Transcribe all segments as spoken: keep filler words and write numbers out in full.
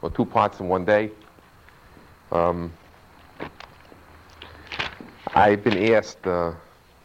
or two parts in one day. Um, I've been asked uh,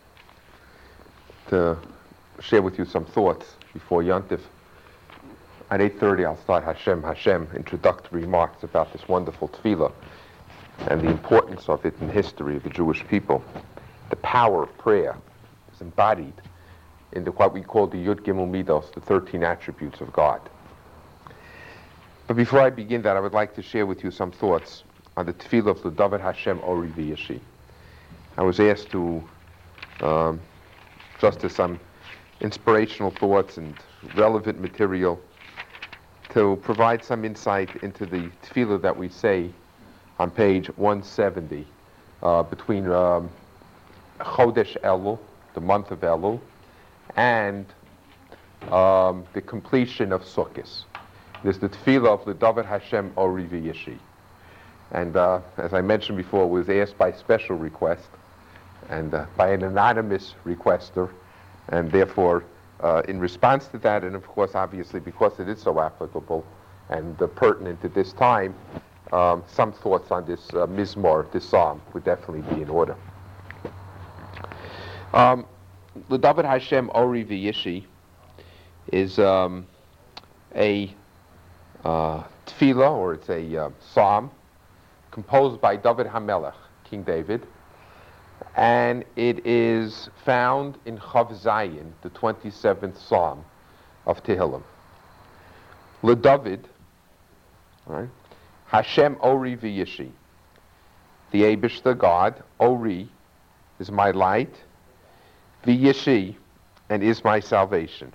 to share with you some thoughts before Yontif. At eight thirty, I'll start Hashem, Hashem, introductory remarks about this wonderful tefillah and the importance of it in the history of the Jewish people. The power of prayer is embodied in the, what we call the Yud Gimel Midos, the thirteen attributes of God. But before I begin that, I would like to share with you some thoughts on the tefillah of the David Hashem Ori V'Yeshi. I was asked to, um, just as some inspirational thoughts and relevant material, to provide some insight into the tefillah that we say on page one seventy, uh, between um, Chodesh Elul, the month of Elul, and um, the completion of Sukkot. There's the tefillah of the David Hashem Ori V'Yeshi. And uh, as I mentioned before, it was asked by special request and uh, by an anonymous requester, and therefore uh, in response to that, and of course obviously because it is so applicable and uh, pertinent at this time, um, some thoughts on this uh, Mizmor, this psalm, would definitely be in order. Um, the David Hashem Ori V'Yeshi is um, a uh, tefillah, or it's a uh, psalm, composed by David HaMelech, King David, and it is found in Chav Zayin, the twenty-seventh Psalm of Tehillim. LeDavid, right? Hashem Ori V'Yeshi, the Eibishter God, Ori is my light, V'Yeshi, and is my salvation.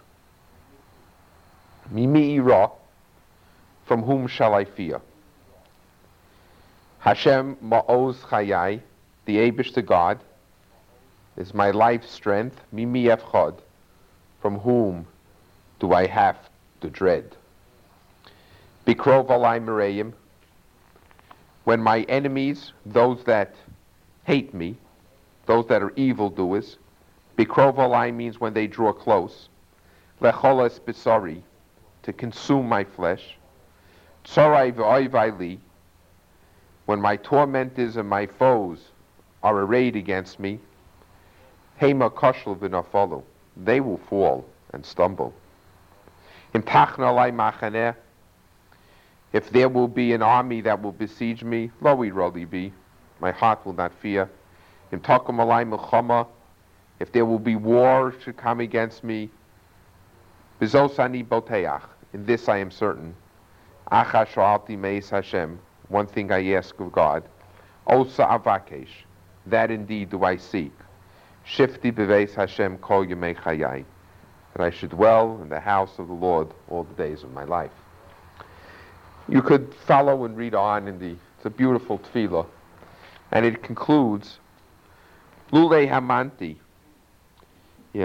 Mimi ira, from whom shall I fear? Hashem Ma'oz Chayai, the Eibishter God, is my life's strength. Mimi Efchad, from whom do I have to dread? Bikrov alai Mereim, when my enemies, those that hate me, those that are evildoers, Bikrov alai means when they draw close. Lecholas Bisari, to consume my flesh. Tzorai v'oivai li, when my tormentors and my foes are arrayed against me, Hema koshel v'nafolu, they will fall and stumble. Imtachna alai machaneh, if there will be an army that will besiege me, lo iroli bi, my heart will not fear. Imtakum alai melchama, if there will be war to come against me, bizos ani boteach, in this I am certain. Acha sha'alti meis Hashem, one thing I ask of God, Osa avakesh, that indeed do I seek. Shifti beveis Hashem kol yemei chayai, that I should dwell in the house of the Lord all the days of my life. You could follow and read on in the, it's a beautiful tefillah, and it concludes, Lule hamanti, yeah,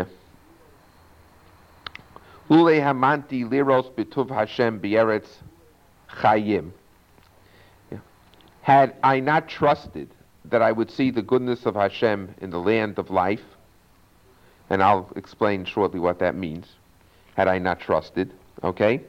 Lule hamanti liros b'tuv Hashem b'eretz chayim. Had I not trusted that I would see the goodness of Hashem in the land of life, and I'll explain shortly what that means, had I not trusted, okay?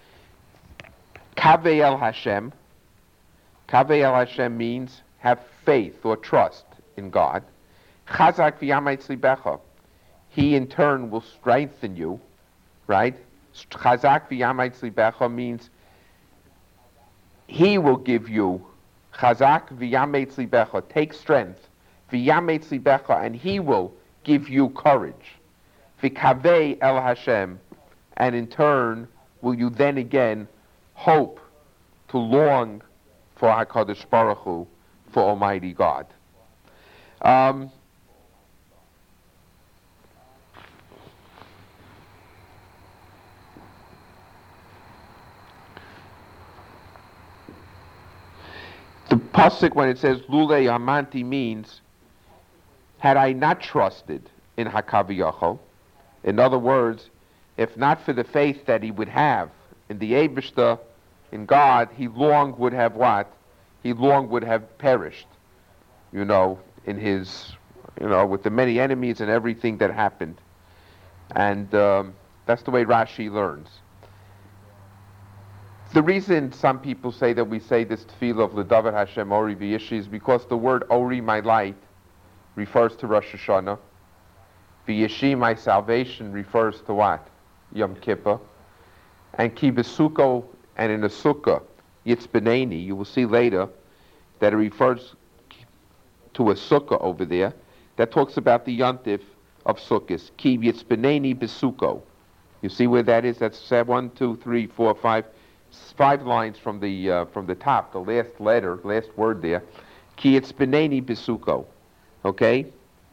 Kaveh el Hashem, Kaveh el Hashem means have faith or trust in God. Chazak v'yamay tzlibecha, He in turn will strengthen you, right? Chazak v'yamay tzlibecha means He will give you Chazak v'yamei tzlibecha, take strength, v'yamei tzlibecha, and He will give you courage. V'kavei el Hashem, and in turn will you then again hope to long for HaKadosh Baruch Hu, for Almighty God. Um, The pasuk, when it says Lule Amanti, means had I not trusted in Hakaviyachol, in other words, if not for the faith that he would have in the Eibishter, in God, he long would have what? He long would have perished, you know, in his, you know, with the many enemies and everything that happened. And um, that's the way Rashi learns. The reason some people say that we say this tefillah of L'David Hashem Ori V'Yishi is because the word Ori, my light, refers to Rosh Hashanah. V'Yishi, my salvation, refers to what? Yom Kippur. And Ki B'Sukkah, and in a sukkah, Yitzbeneni, you will see later that it refers to a sukkah over there that talks about the yontif of sukkahs. Ki Yitzbeneni B'Sukkah. You see where that is? That's one, two, three, four, five, five lines from the uh, from the top. The last letter, last word there. Ki Yitzbeneni B'Sukkah. Okay.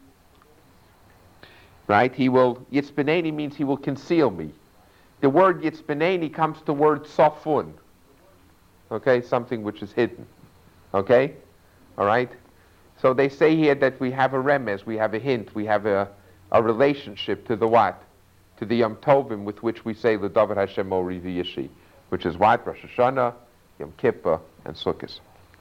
Right? He will. Yitzbeneni means he will conceal me. The word Yitzbeneni comes to the word safun. Okay, something which is hidden. Okay, all right. So they say here that we have a remez, we have a hint, we have a, a relationship to the what? To the Yom Tovim with which we say L'David Hashem Ori V'Yishi, which is what? Rosh Hashanah, Yom Kippur, and Sukkot.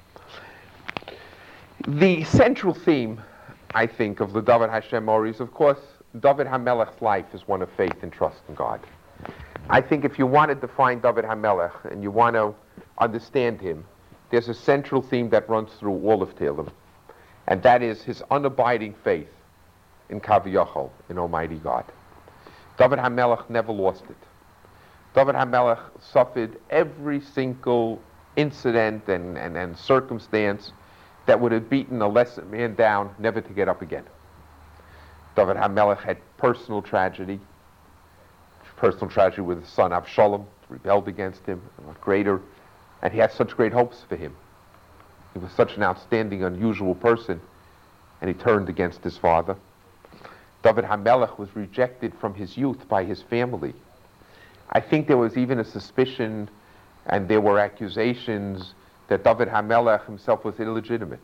The central theme, I think, of L'David Hashem Ori is, of course, David HaMelech's life is one of faith and trust in God. I think if you want to define David HaMelech and you want to understand him, there's a central theme that runs through all of Tehillim, and that is his unabiding faith in Kaviyachol, in Almighty God. David HaMelech never lost it. David HaMelech suffered every single incident and, and, and circumstance that would have beaten a lesser man down, never to get up again. David HaMelech had personal tragedy, personal tragedy with his son Avshalom, rebelled against him, and greater, and he had such great hopes for him. He was such an outstanding, unusual person, and he turned against his father. David HaMelech was rejected from his youth by his family. I think there was even a suspicion, and there were accusations, that David HaMelech himself was illegitimate.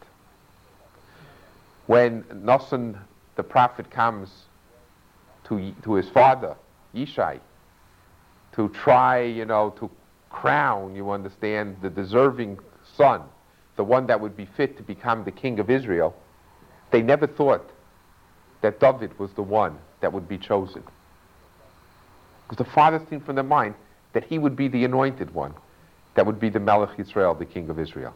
When Nasan, the prophet, comes to, to his father, Yishai, to try, you know, to crown, you understand, the deserving son, the one that would be fit to become the king of Israel, they never thought that David was the one that would be chosen. Because the farthest thing from their mind that he would be the anointed one, that would be the Melech Yisrael, the king of Israel.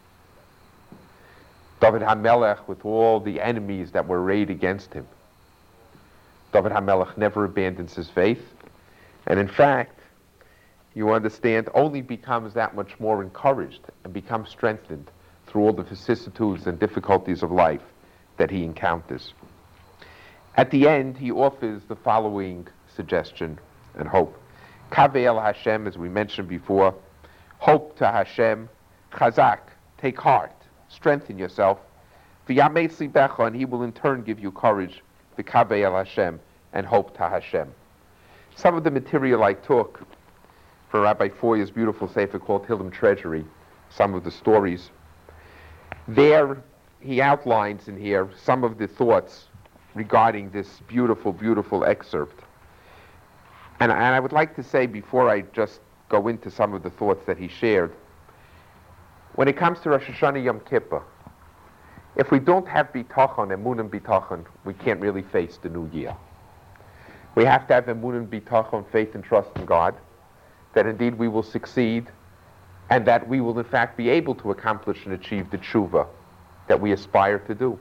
David HaMelech, with all the enemies that were arrayed against him, David HaMelech never abandons his faith, and in fact, you understand, only becomes that much more encouraged and becomes strengthened through all the vicissitudes and difficulties of life that he encounters. At the end, he offers the following suggestion and hope. Kaveh el Hashem, as we mentioned before, hope to Hashem, chazak, take heart, strengthen yourself, v'yamei tzlibecha, and he will in turn give you courage, v'kaveh el Hashem, and hope to Hashem. Some of the material I took for Rabbi Foyer's beautiful sefer called Tehillim Treasury, some of the stories. There, he outlines in here some of the thoughts regarding this beautiful, beautiful excerpt. And, and I would like to say, before I just go into some of the thoughts that he shared, when it comes to Rosh Hashanah Yom Kippur, if we don't have bitachon, emun and bitachon, we can't really face the new year. We have to have emun and bitachon, faith and trust in God, that indeed we will succeed, and that we will in fact be able to accomplish and achieve the tshuva that we aspire to do.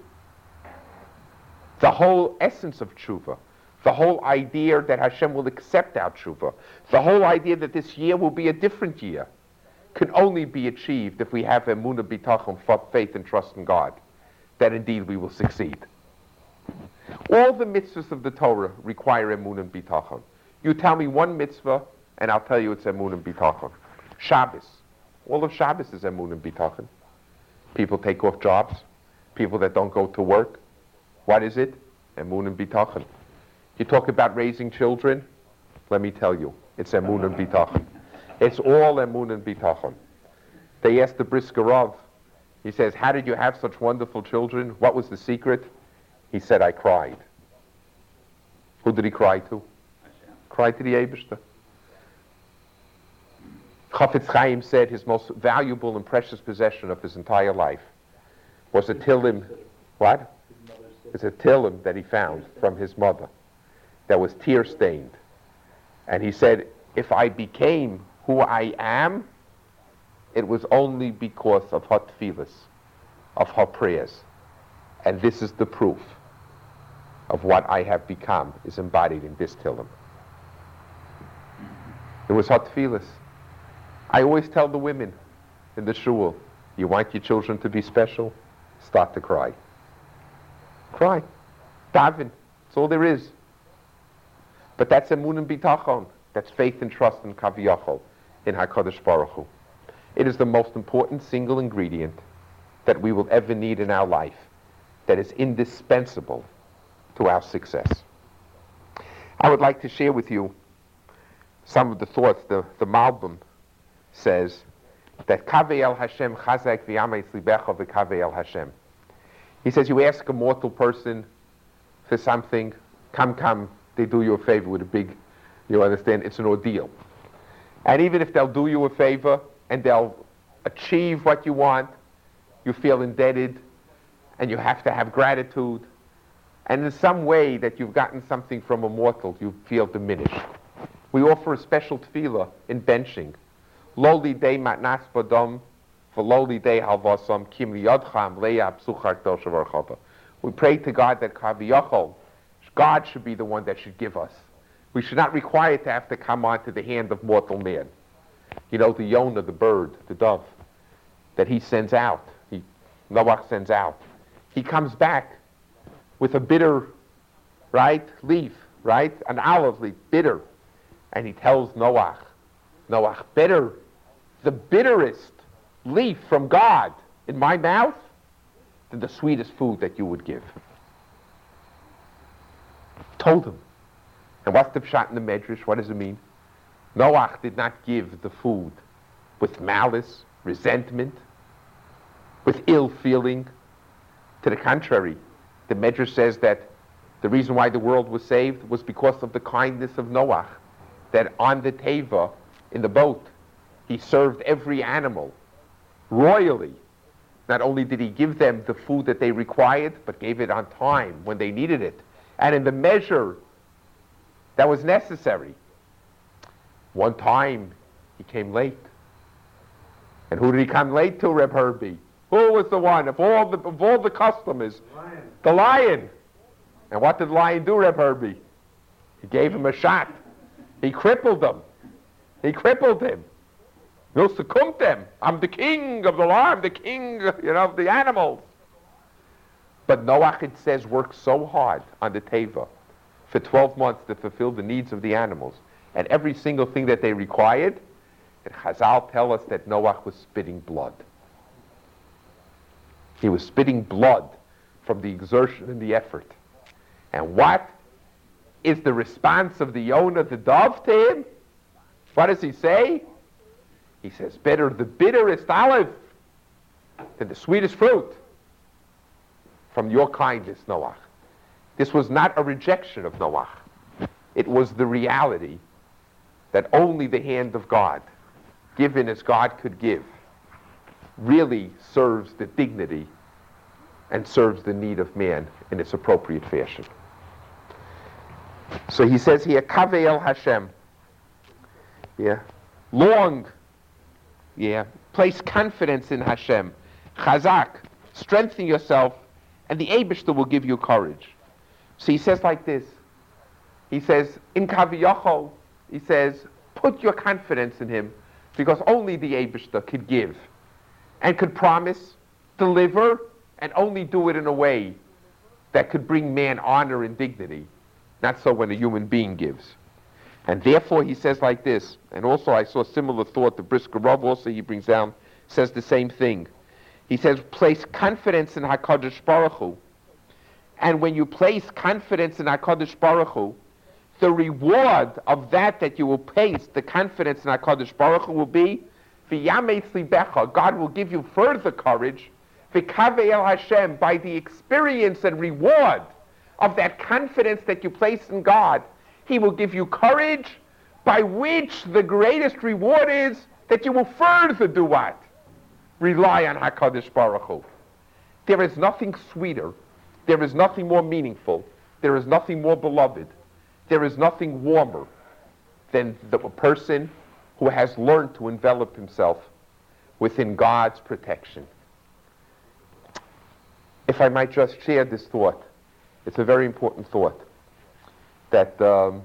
The whole essence of tshuva, the whole idea that Hashem will accept our tshuva, the whole idea that this year will be a different year, can only be achieved if we have emunah bitachon, faith and trust in God, that indeed we will succeed. All the mitzvahs of the Torah require emunah and bitachon. You tell me one mitzvah, and I'll tell you it's emunah and bitachon. Shabbos. All of Shabbos is emunah and bitachon. People take off jobs. People that don't go to work. What is it? Emunah and bitachon. You talk about raising children. Let me tell you, it's emunah and bitachon. It's all emunah and bitachon. They asked the Brisker Rav. He says, how did you have such wonderful children? What was the secret? He said, I cried. Who did he cry to? Hashem. Cried to the Eibishter. Chafetz Chaim said his most valuable and precious possession of his entire life was a Tehillim. What? It's a Tehillim that he found from his mother that was tear-stained. And he said, if I became who I am, it was only because of her tefillas, of her prayers. And this is the proof of what I have become, is embodied in this Tillim. It was her tefillas. I always tell the women in the shul, you want your children to be special? Start to cry. Cry. Daven. That's all there is. But that's emun and bitachon. That's faith and trust in Kaviyachol, in HaKadosh Baruch Hu. It is the most important single ingredient that we will ever need in our life, that is indispensable to our success. I would like to share with you some of the thoughts. The, the Malbim says that Kaveh el Hashem chazak v'yameitz libecha v'kaveh el Hashem. He says, you ask a mortal person for something, come, come, they do you a favor with a big, you understand, it's an ordeal. And even if they'll do you a favor and they'll achieve what you want, you feel indebted and you have to have gratitude. And in some way that you've gotten something from a mortal, you feel diminished. We offer a special tefillah in benching. Loli dei matnas badom, v'loli dei halvasam, kim liyadcham leya psuchar toshav archava. We pray to God that Kaviyachol, God should be the one that should give us. We should not require it to have to come onto the hand of mortal man. You know, the Yonah, the bird, the dove, that he sends out, he, Noach sends out. He comes back with a bitter, right, leaf, right, an olive leaf, bitter. And he tells Noach, Noach, better, the bitterest leaf from God in my mouth than the sweetest food that you would give. Told him. And what's the pshat in the Medrash? What does it mean? Noach did not give the food with malice, resentment, with ill feeling. To the contrary, the Medrash says that the reason why the world was saved was because of the kindness of Noach, that on the teva, in the boat, he served every animal royally. Not only did he give them the food that they required, but gave it on time when they needed it, and in the measure that was necessary. One time, he came late. And who did he come late to, Reb Herbie? Who was the one, of all the, of all the customers? Lion. The lion. And what did the lion do, Reb Herbie? He gave him a shot. He crippled him. He crippled him. No succumbed him. I'm the king of the lion, the king, you know, of the animals. But Noach, it says, worked so hard on the teva for twelve months to fulfill the needs of the animals. And every single thing that they required, and Chazal tell us that Noach was spitting blood. He was spitting blood from the exertion and the effort. And what is the response of the Yonah, the dove, to him? What does he say? He says, better the bitterest olive than the sweetest fruit from your kindness, Noach. This was not a rejection of Noach. It was the reality that only the hand of God, given as God could give, really serves the dignity and serves the need of man in its appropriate fashion. So he says here, Kaveh el Hashem. Yeah. Long. Yeah. Place confidence in Hashem. Chazak. Strengthen yourself, and the Eibishter will give you courage. So he says like this. He says, in Kaviyachol, he says, put your confidence in him, because only the Eibishter could give and could promise, deliver, and only do it in a way that could bring man honor and dignity. Not so when a human being gives. And therefore he says like this, and also I saw a similar thought, the Brisker Rav also he brings down, says the same thing. He says, place confidence in HaKadosh Baruch Hu. And when you place confidence in HaKadosh Baruch Hu, the reward of that that you will place the confidence in HaKadosh Baruch Hu will be, v'yameitz libecha, God will give you further courage, v'kaveh el Hashem, by the experience and reward of that confidence that you place in God, he will give you courage, by which the greatest reward is that you will further do what? Rely on HaKadosh Baruch Hu. There is nothing sweeter, there is nothing more meaningful, there is nothing more beloved, there is nothing warmer than the person who has learned to envelop himself within God's protection. If I might just share this thought, it's a very important thought, that um,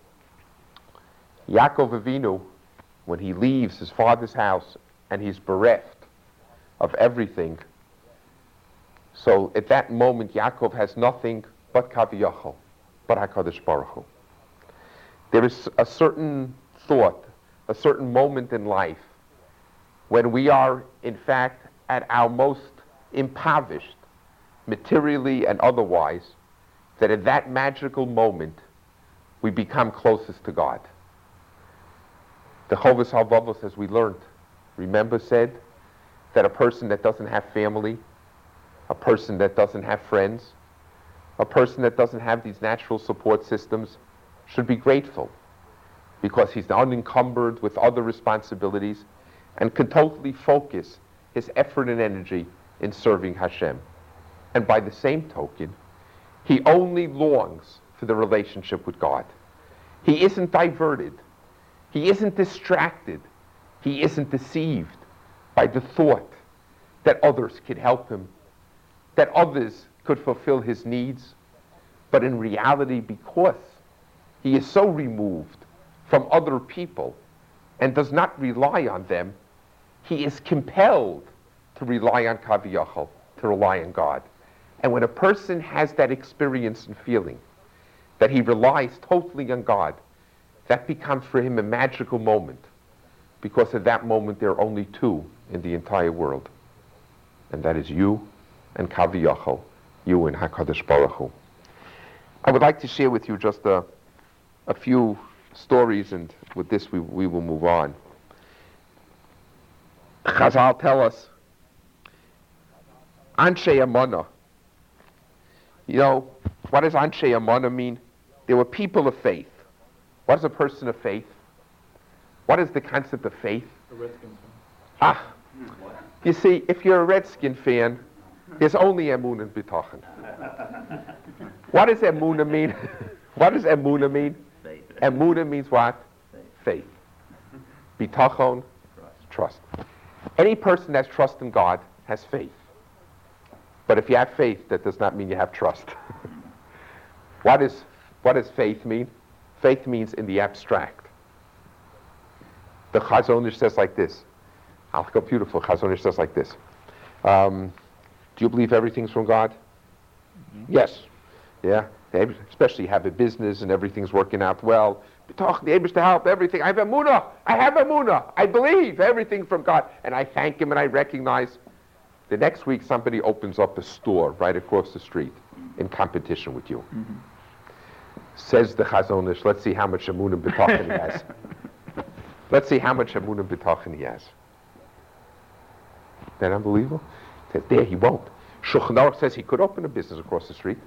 Yaakov Avinu, when he leaves his father's house and he's bereft of everything, so at that moment Yaakov has nothing but Kaviyachol, but HaKadosh Baruch Hu. There is a certain thought, a certain moment in life when we are in fact at our most impoverished, materially and otherwise, that at that magical moment we become closest to God. The Chovos HaLevavos, as we learned, remember, said that a person that doesn't have family, a person that doesn't have friends, a person that doesn't have these natural support systems should be grateful, because he's unencumbered with other responsibilities and can totally focus his effort and energy in serving Hashem. And by the same token, he only longs for the relationship with God. He isn't diverted. He isn't distracted. He isn't deceived by the thought that others could help him, that others could fulfill his needs. But in reality, because he is so removed from other people and does not rely on them, he is compelled to rely on Kaviyachol, to rely on God. And when a person has that experience and feeling that he relies totally on God, that becomes for him a magical moment, because at that moment there are only two in the entire world, and that is you and Kaviyachol, you and HaKadosh Baruch Hu. I would like to share with you just a, a few stories, and with this we, we will move on. Chazal tell us, Anshe Amunah. You know, what does Anshe Amunah mean? They were people of faith. What is a person of faith? What is the concept of faith? A Redskin fan. Ah, you see, if you're a Redskin fan, there's only Emunah and Bitachon. What does Emunah mean? What does Emunah mean? Faith. Emunah means what? Faith. Faith. Bitachon, trust. Any person that's trust in God has faith. But if you have faith, that does not mean you have trust. What is, what does faith mean? Faith means in the abstract. The Chazon Ish says like this. I'll go beautiful. Chazon Ish says like this. Um, do you believe everything's from God? Mm-hmm. Yes. Yeah. Especially have a business and everything's working out well. Talk the able to help everything. I have Emunah. I have Emunah. I believe everything from God. And I thank him and I recognize. The next week somebody opens up a store right across the street in competition with you. Mm-hmm. Says the Chazon Ish, let's see how much Emunah B'tachon he has. Let's see how much Emunah B'tachon he has. Isn't that unbelievable? Says, there he won't. Shulchan Aruch says he could open a business across the street.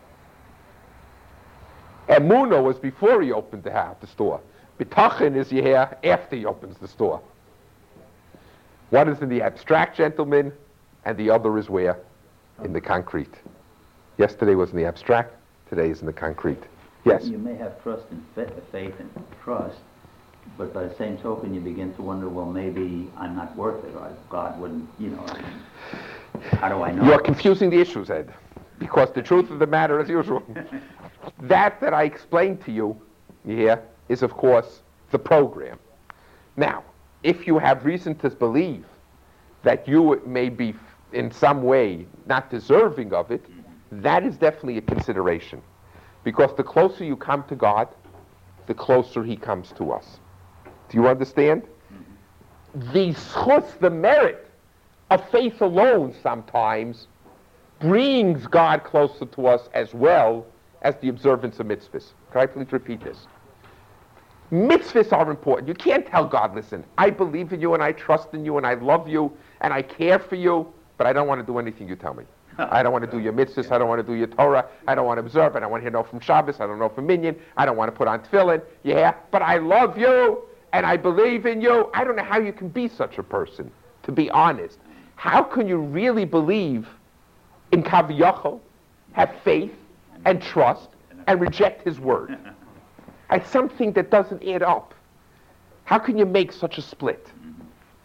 Emunah was before he opened the, house, the store. B'tachon is here after he opens the store. One is in the abstract, gentlemen, and the other is where? In the concrete. Yesterday was in the abstract, today is in the concrete. Yes? You may have trust and fa- faith and trust, but by the same token you begin to wonder, well, maybe I'm not worth it, or God wouldn't, you know, I mean, how do I know? You're confusing the issues, Ed, because the truth of the matter, as usual, that that I explained to you here is, of course, the program. Now, if you have reason to believe that you may be in some way not deserving of it, that is definitely a consideration. Because the closer you come to God, the closer he comes to us. Do you understand? Mm-hmm. The schutz, the merit of faith alone sometimes brings God closer to us as well as the observance of mitzvahs. Can I please repeat this? Mitzvahs are important. You can't tell God, listen, I believe in you and I trust in you and I love you and I care for you, but I don't want to do anything you tell me. I don't want to do your mitzvahs. I don't want to do your Torah. I don't want to observe. I don't want to hear no from Shabbos. I don't know from Minyan. I don't want to put on tefillin. Yeah, but I love you and I believe in you. I don't know how you can be such a person, to be honest. How can you really believe in Kaviyachol, have faith and trust, and reject his word? It's something that doesn't add up. How can you make such a split?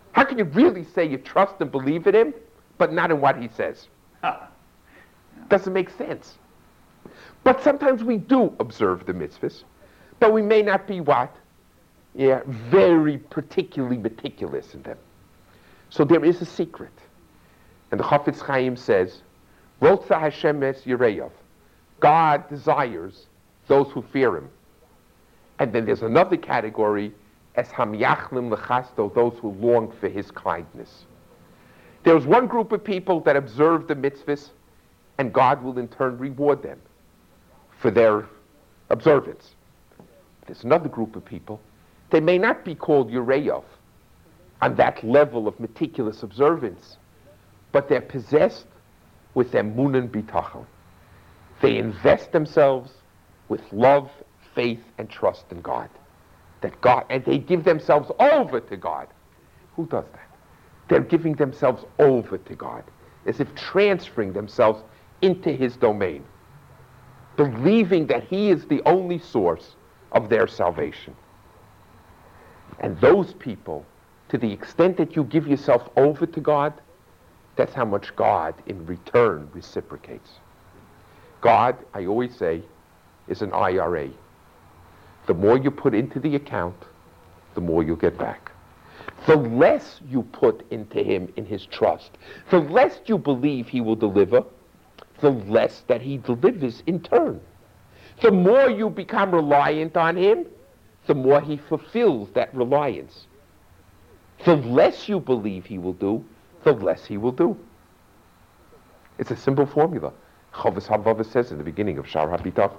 How can you really say you trust and believe in him, but not in what he says? Doesn't make sense. But sometimes we do observe the mitzvahs, but we may not be what? Yeah, very particularly meticulous in them. So there is a secret. And the Chafetz Chaim says, Rotza Hashem es Yireyav. God desires those who fear him. And then there's another category, es hamyachlim lechasto, those who long for his kindness. There's one group of people that observe the mitzvahs, and God will in turn reward them for their observance. There's another group of people, they may not be called Yireyav on that level of meticulous observance, but they're possessed with emunah bitachon. They invest themselves with love, faith, and trust in God. That God, and they give themselves over to God. Who does that? They're giving themselves over to God, as if transferring themselves into his domain, believing that he is the only source of their salvation. And those people, to the extent that you give yourself over to God, that's how much God in return reciprocates. God, I always say, is an I R A. The more you put into the account, the more you'll get back. The less you put into him in his trust, the less you believe he will deliver, the less that he delivers in turn. The more you become reliant on him, the more he fulfills that reliance. The less you believe he will do, the less he will do. It's a simple formula. Chovos HaLevavos says in the beginning of Shar HaBitach.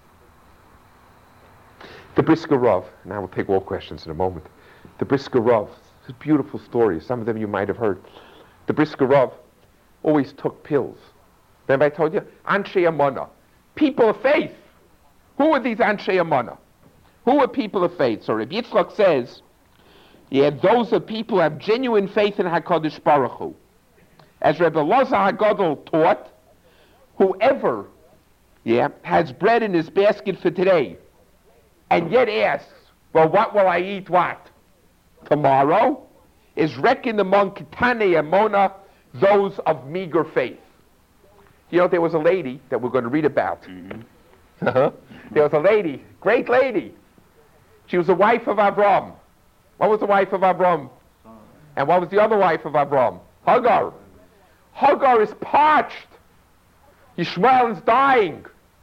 The Brisker Rav, and I will take all questions in a moment. The Brisker Rav, it's a beautiful story. Some of them you might have heard. The Brisker Rav always took pills. Remember I told you? Anshe Amunah. People of faith. Who are these Anshe Amunah? Who are people of faith? So Rabbi Yitzchak says, yeah, those are people who have genuine faith in HaKadosh Baruch Hu. As Rebbe Elazar HaGadol taught, whoever yeah, has bread in his basket for today, and yet asks, well, what will I eat what? Tomorrow, is reckoned among Ketane Amona, those of meager faith. You know, there was a lady that we're going to read about. Mm-hmm. Uh-huh. There was a lady, great lady. She was the wife of Avram. What was the wife of Avram? And what was the other wife of Avram? Hagar. Hagar is parched. Yishmael is dying.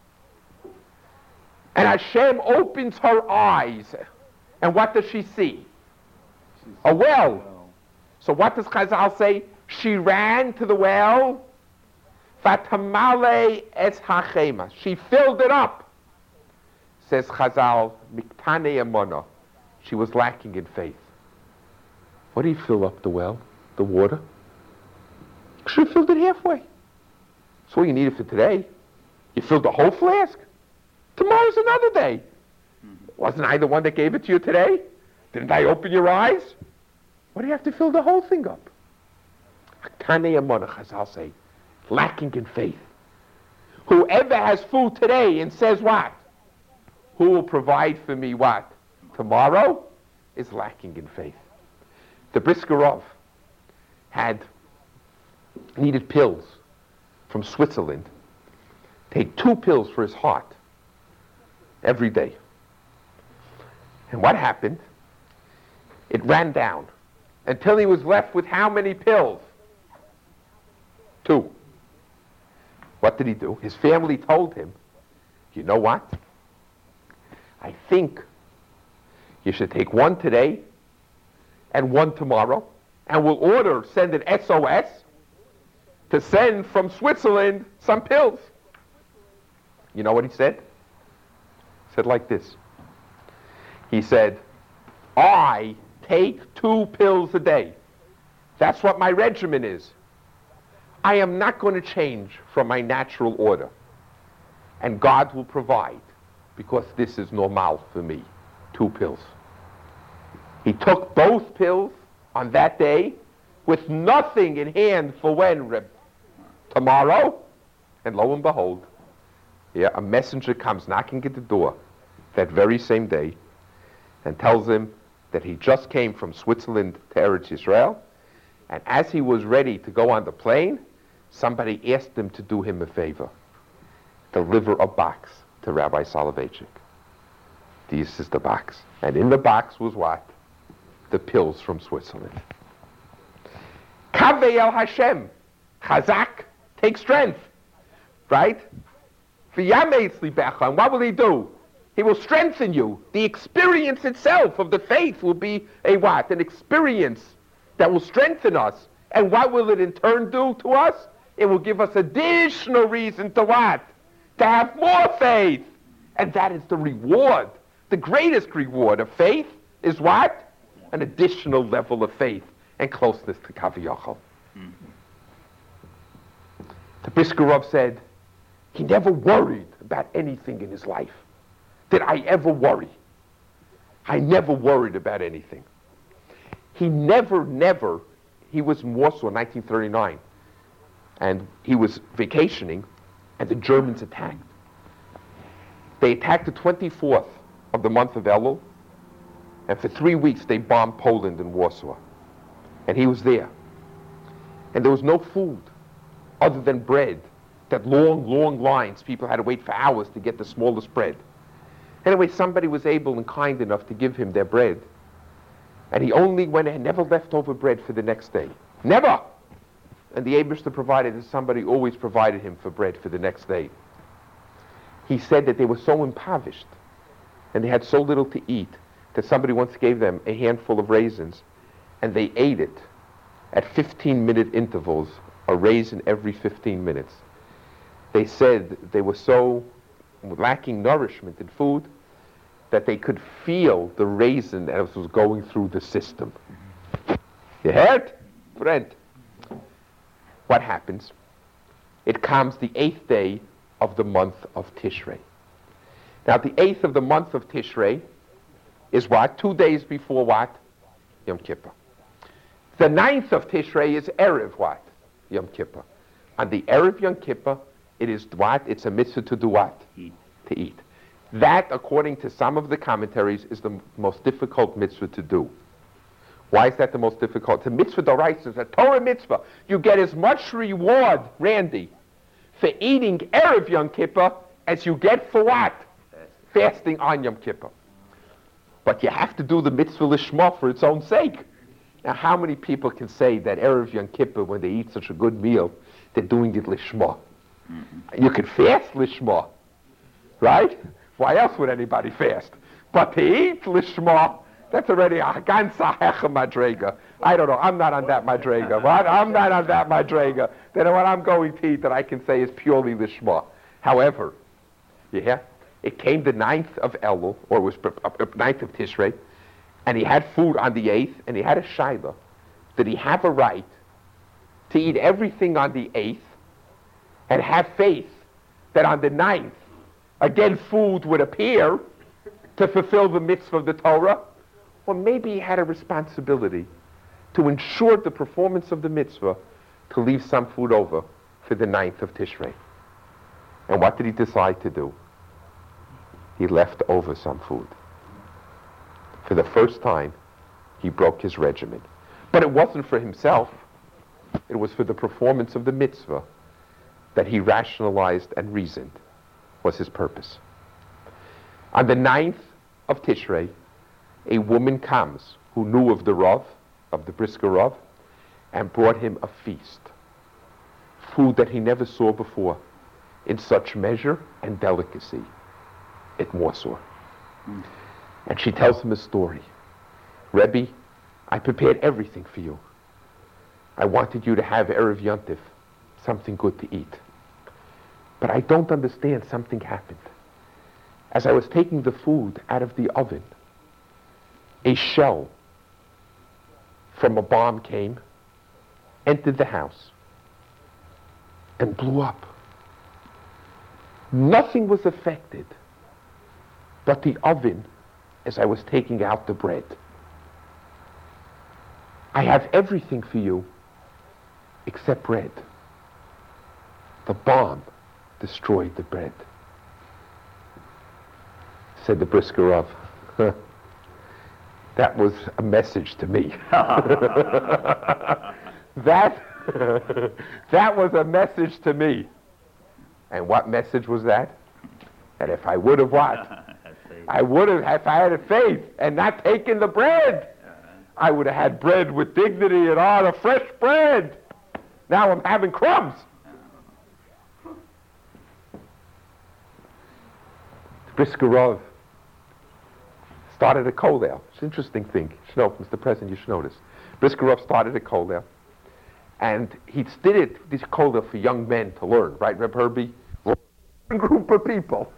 And Hashem opens her eyes. And what does she see? A well. So what does Chazal say? She ran to the well. Fatamale es hachema. She filled it up. Says Chazal, miktane amona. She was lacking in faith. What do you fill up the well? The water? She filled it halfway. That's all you needed for today. You filled the whole flask. Tomorrow's another day. Wasn't I the one that gave it to you today? Didn't I open your eyes? What do you have to fill the whole thing up? Tanei Amunah, Chazal say, lacking in faith. Whoever has food today and says what? Who will provide for me what? Tomorrow, is lacking in faith. The Brisker Rav had needed pills from Switzerland. Take two pills for his heart every day. And what happened? It ran down until he was left with how many pills? Two. What did he do? His family told him, you know what? I think you should take one today and one tomorrow, and we'll order, send an S O S to send from Switzerland some pills. You know what he said? He said like this. He said, I take two pills a day. That's what my regimen is. I am not going to change from my natural order. And God will provide, because this is normal for me. Two pills. He took both pills on that day with nothing in hand for when? Tomorrow. And lo and behold, yeah, a messenger comes knocking at the door that very same day and tells him that he just came from Switzerland to Eretz Yisrael, and as he was ready to go on the plane, somebody asked him to do him a favor, deliver a box to Rabbi Soloveitchik. This is the box. And in the box was what? The pills from Switzerland. Kaveh el Hashem, Chazak, take strength, right? V'yamei tzlibecha, and what will he do? He will strengthen you. The experience itself of the faith will be a what? An experience that will strengthen us. And what will it in turn do to us? It will give us additional reason to what? To have more faith. And that is the reward. The greatest reward of faith is what? An additional level of faith and closeness to Kaveh Yochel. Mm-hmm. The Brisker Rav said he never worried about anything in his life. Did I ever worry? I never worried about anything. He never, never, he was in Warsaw in nineteen thirty-nine, and he was vacationing, and the Germans attacked. They attacked the twenty-fourth of the month of Elul, and for three weeks they bombed Poland and Warsaw. And he was there. And there was no food other than bread. That long, long lines, people had to wait for hours to get the smallest bread. Anyway, somebody was able and kind enough to give him their bread. And he only went and never left over bread for the next day. Never! And the Eibishter provided, and somebody always provided him for bread for the next day. He said that they were so impoverished and they had so little to eat that somebody once gave them a handful of raisins and they ate it at fifteen minute intervals, a raisin every fifteen minutes. They said they were so lacking nourishment in food that they could feel the raisin as it was going through the system. You heard? Friend. What happens? It comes the eighth day of the month of Tishrei. Now the eighth of the month of Tishrei is what? Two days before what? Yom Kippur. The ninth of Tishrei is Erev what? Yom Kippur. On the Erev Yom Kippur, it is what? It's a mitzvah to do what? Eat. To eat. That, according to some of the commentaries, is the m- most difficult mitzvah to do. Why is that the most difficult? It's a mitzvah d'oraisa, it's a Torah mitzvah. You get as much reward, Randy, for eating Erev Yom Kippur as you get for what? Fasting on Yom Kippur. But you have to do the mitzvah lishma for its own sake. Now, how many people can say that Erev Yom Kippur, when they eat such a good meal, they're doing it lishma? Mm-hmm. You could fast lishma, right? Why else would anybody fast? But to eat lishma, that's already a ganza hecha madrega. I don't know. I'm not on that madrega. What? I'm not on that madrega. Then what I'm going to eat that I can say is purely lishma. However, yeah, it came the ninth of Elul, or it was uh, ninth of Tishrei, and he had food on the eighth, and he had a shaila. Did he have a right to eat everything on the eighth and have faith that on the ninth, again, food would appear to fulfill the mitzvah of the Torah? Or maybe he had a responsibility to ensure the performance of the mitzvah to leave some food over for the ninth of Tishrei. And what did he decide to do? He left over some food. For the first time, he broke his regimen. But it wasn't for himself. It was for the performance of the mitzvah that he rationalized and reasoned was his purpose. On the ninth of Tishrei, a woman comes who knew of the Rav, of the Brisker Rav, and brought him a feast. Food that he never saw before in such measure and delicacy at Warsaw. Mm. And she tells him a story. Rebbe, I prepared everything for you. I wanted you to have Erev Yontif, something good to eat. But I don't understand, something happened. As I was taking the food out of the oven, a shell from a bomb came, entered the house, and blew up. Nothing was affected but the oven as I was taking out the bread. I have everything for you except bread. The bomb destroyed the bread. Said the Brisker Rav, huh. That was a message to me. that, that was a message to me. And what message was that? That if I would have what? I would have, if I had a faith and not taken the bread, I would have had bread with dignity and all the fresh bread. Now I'm having crumbs. Brisker Rav started a kollel. It's an interesting thing. You should know, Mister President, you should know this. Brisker Rav started a kollel. And he did it, this kollel, for young men to learn, right, Reb Herbie? A group of people.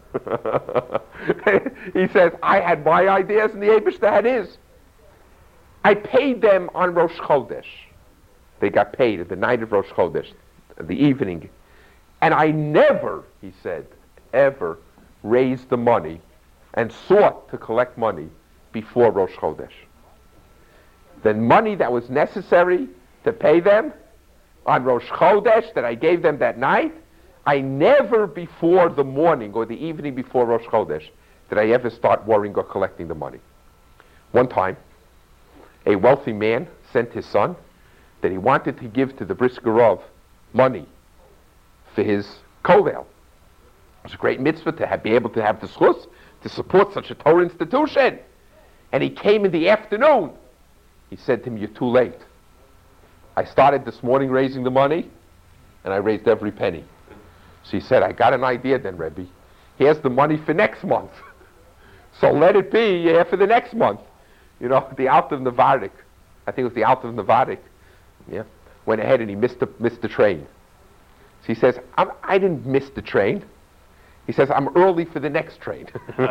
He says, I had my ideas and the Eibishter had his. I paid them on Rosh Chodesh. They got paid at the night of Rosh Chodesh, the evening. And I never, he said, ever raised the money and sought to collect money before Rosh Chodesh. The money that was necessary to pay them on Rosh Chodesh that I gave them that night, I never before the morning or the evening before Rosh Chodesh did I ever start worrying or collecting the money. One time, a wealthy man sent his son that he wanted to give to the Brisker Rav money for his kollel. It was a great mitzvah to have, be able to have the schus to support such a Torah institution. And he came in the afternoon. He said to me, you're too late. I started this morning raising the money, and I raised every penny. So he said, I got an idea then, Rebbe. Here's the money for next month. So let it be yeah, for the next month. You know, the Alt of Nevardik, I think it was the Alt of Nevardik, yeah, went ahead and he missed the, missed the train. So he says, I'm, I didn't miss the train. He says, I'm early for the next train.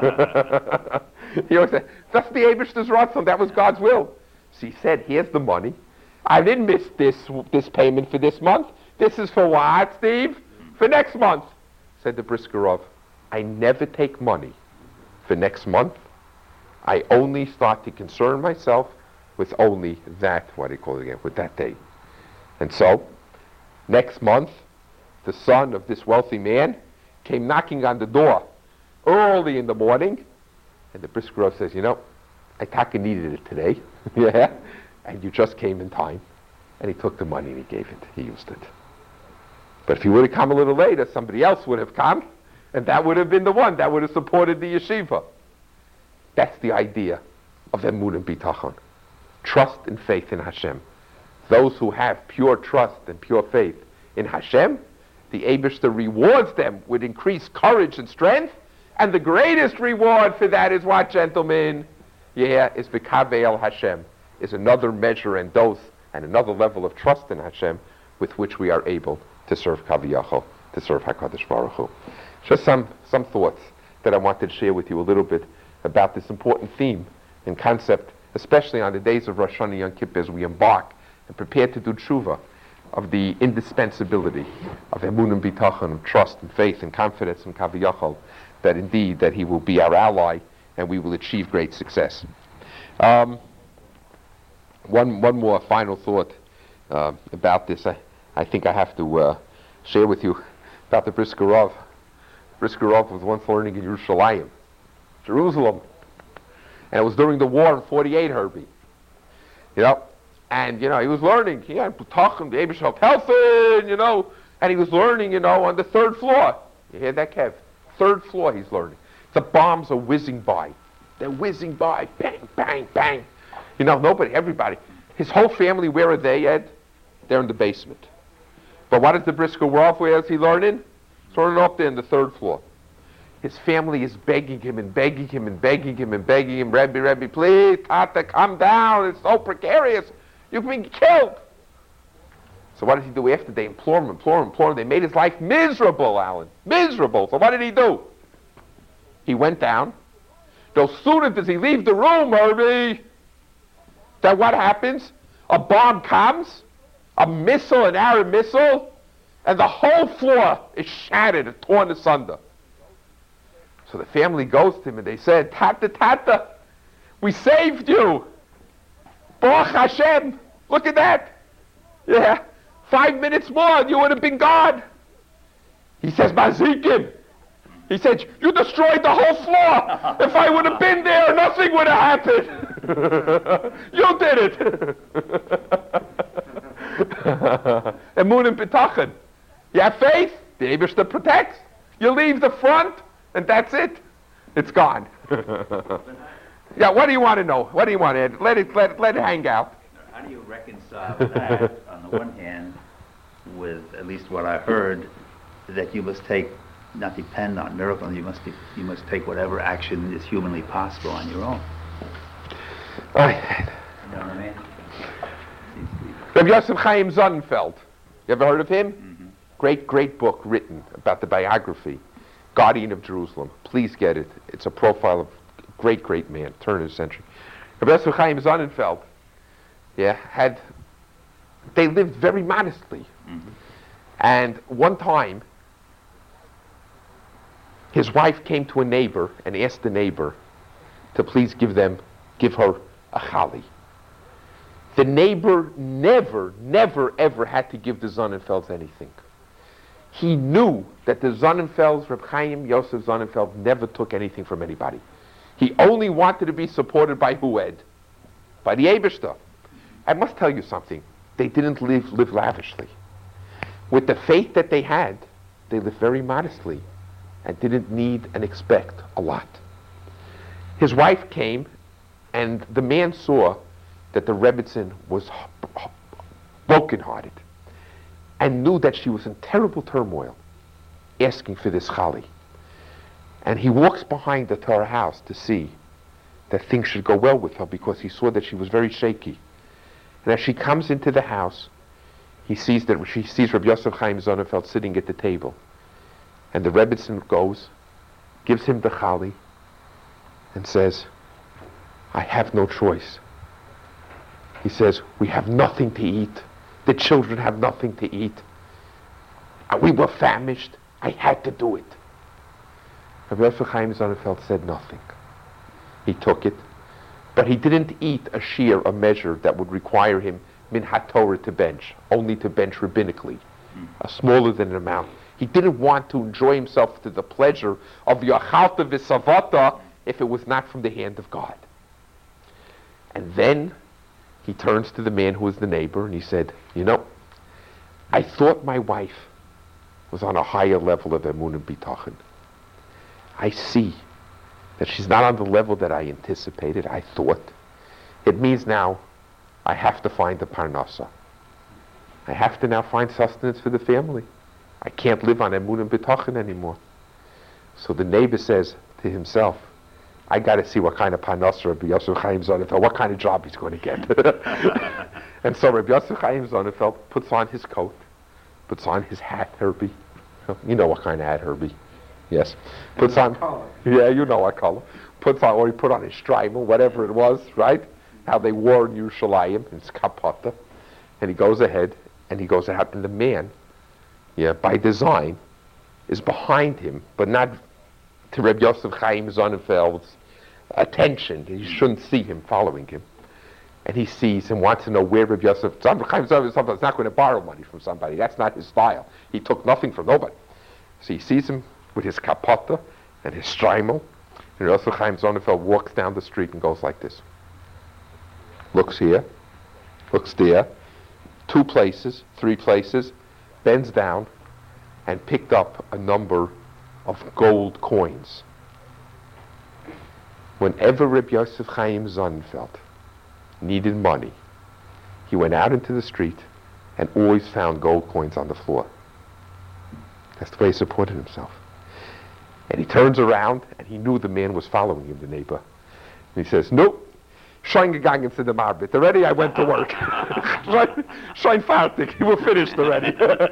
He always said, that's the Eibishter's Ratzon, that was God's will. So he said, here's the money. I didn't miss this, this payment for this month. This is for what, Steve? For next month. Said the Brisker Rav, I never take money for next month. I only start to concern myself with only that, what do you call it again, with that day. And so, next month, the son of this wealthy man came knocking on the door early in the morning, and the Brisker Rav says, you know, I taka needed it today, yeah, and you just came in time. And he took the money and he gave it, he used it. But if he would have come a little later, somebody else would have come, and that would have been the one that would have supported the yeshiva. That's the idea of emunah and bitachon. Trust and faith in Hashem. Those who have pure trust and pure faith in Hashem, the Eibishter rewards them with increased courage and strength, and the greatest reward for that is what, gentlemen? Yeah, is V'kaveh el Hashem, is another measure and dose and another level of trust in Hashem with which we are able to serve Kaviyachol, to serve HaKadosh Baruch Hu. Just some, some thoughts that I wanted to share with you a little bit about this important theme and concept, especially on the days of Rosh Hashanah and Yom Kippur as we embark and prepare to do tshuva, of the indispensability of emunah and bitachon, of trust and faith and confidence in Kaviyachol, that indeed that he will be our ally and we will achieve great success. Um, one, one more final thought uh, about this. I, I think I have to uh, share with you about the Brisker Rav. Brisker Rav was once learning in Yerushalayim, Jerusalem, and it was during the war in forty-eight, Herbie. You know, and you know he was learning. He had talking the Eibishter Helfen, you know, and he was learning, you know, on the third floor. You hear that, Kev? Third floor, he's learning. The bombs are whizzing by. They're whizzing by, bang, bang, bang. You know, nobody, everybody. His whole family, where are they, Ed? They're in the basement. But what is the Brisker Rav? Where is he learning? He's learning up there in the third floor. His family is begging him and begging him and begging him and begging him, Rebbe, Rebbe, please, Tata, come down. It's so precarious. You can be killed. So what does he do after they implore him, implore him, implore him? They made his life miserable, Alan. Miserable. So what did he do? He went down. No sooner does he leave the room, Herbie, that what happens? A bomb comes, a missile, an Arab missile, and the whole floor is shattered and torn asunder. So the family goes to him and they said, Tata, Tata, we saved you. Baruch Hashem, look at that. Yeah, five minutes more and you would have been gone. He says, Mazikim, He said, you destroyed the whole floor. If I would have been there, nothing would have happened. You did it. Emun and Bitachon. You have faith, the Eibishter protects. You leave the front, and that's it. It's gone. Yeah, what do you want to know? What do you want to add? Let it, let it, let it hang out. How do you reconcile that, on the one hand, with at least what I heard, that you must take, not depend on miracles, you must be, you must take whatever action is humanly possible on your own. Oh. You know what I mean? Rabbi Yosef Chaim Sonnenfeld. You ever heard of him? Mm-hmm. Great, great book written about the biography, Guardian of Jerusalem. Please get it. It's a profile of a great, great man, turn of the century. Rabbi Yosef Chaim Sonnenfeld, yeah, had, they lived very modestly. Mm-hmm. And one time, his wife came to a neighbor and asked the neighbor to please give them, give her a chali. The neighbor never, never, ever had to give the Sonnenfelds anything. He knew that the Sonnenfelds, Reb Chaim Yosef Sonnenfeld, never took anything from anybody. He only wanted to be supported by Hued, by the Eibishter. I must tell you something. They didn't live, live lavishly. With the faith that they had, they lived very modestly and didn't need and expect a lot. His wife came, and the man saw that the Rebbitzin was brokenhearted and knew that she was in terrible turmoil, asking for this chali. And he walks behind the Torah house to see that things should go well with her, because he saw that she was very shaky. And as she comes into the house, he sees that she sees Rabbi Yosef Chaim Sonnenfeld sitting at the table. And the Rebbitzin goes, gives him the chali, and says, I have no choice. He says, we have nothing to eat. The children have nothing to eat. Uh, We were famished. I had to do it. Rabbi Yosef Chaim Sonnenfeld said nothing. He took it, but he didn't eat a shear, a measure that would require him min haTorah to bench, only to bench rabbinically, a smaller than an amount. He didn't want to enjoy himself to the pleasure of Yachalta v'Savata if it was not from the hand of God. And then he turns to the man who was the neighbor and he said, you know, I thought my wife was on a higher level of emun and bitachon. I see that she's not on the level that I anticipated, I thought. It means now I have to find the parnasa. I have to now find sustenance for the family. I can't live on emun and bitachon anymore. So the neighbor says to himself, I got to see what kind of parnasa Rabbi Yosef Chaim Sonnenfeld, what kind of job he's going to get. And so Rabbi Yosef Chaim Sonnenfeld puts on his coat, puts on his hat, Herbie. You know what kind of hat, Herbie. Yes. Puts on, color. Yeah, you know what color. Puts on, or he put on his shtreimel, whatever it was, right? How they wore in Yerushalayim, his kapata. And he goes ahead, and he goes out, and the man, yeah, by design, is behind him, but not to Reb Yosef Chaim Sonnenfeld's attention. He shouldn't see him following him. And he sees and wants to know where Reb Yosef Chaim Sonnenfeld is not going to borrow money from somebody. That's not his style. He took nothing from nobody. So he sees him with his kapata and his shtreimel, and Reb Yosef Chaim Sonnenfeld walks down the street and goes like this. Looks here, looks there, two places, three places, bends down, and picked up a number of gold coins. Whenever Reb Yosef Chaim Sonnenfeld needed money, he went out into the street and always found gold coins on the floor. That's the way he supported himself. And he turns around, and he knew the man was following him, the neighbor. And he says, nope, schon gegangen zu dem Arbeit. Already I went to work. Schon fertig, we're finished already.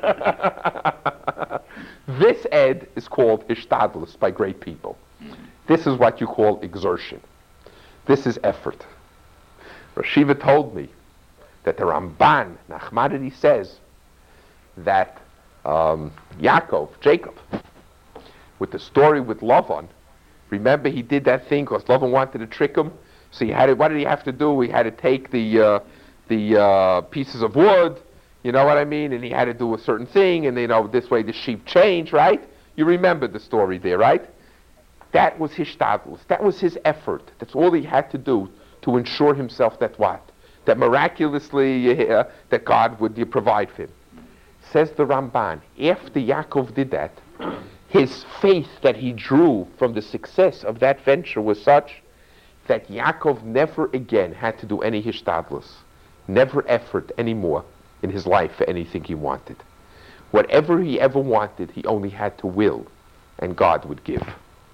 This, Ed, is called hishtadlus by great people. This is what you call exertion. This is effort. Rashiva told me that the Ramban, Nachmanides, says that um, Yaakov, Jacob, with the story with Lavan, remember he did that thing because Lavan wanted to trick him. So he had to, what did he have to do? He had to take the uh, the uh, pieces of wood, you know what I mean? And he had to do a certain thing, and you know this way the sheep change, right? You remember the story there, right? That was his shtadlus. That was his effort. That's all he had to do to ensure himself that what? That miraculously, uh, that God would uh, provide for him. Says the Ramban, after Yaakov did that, his faith that he drew from the success of that venture was such that Yaakov never again had to do any hishtadlus, never effort anymore in his life for anything he wanted. Whatever he ever wanted, he only had to will, and God would give.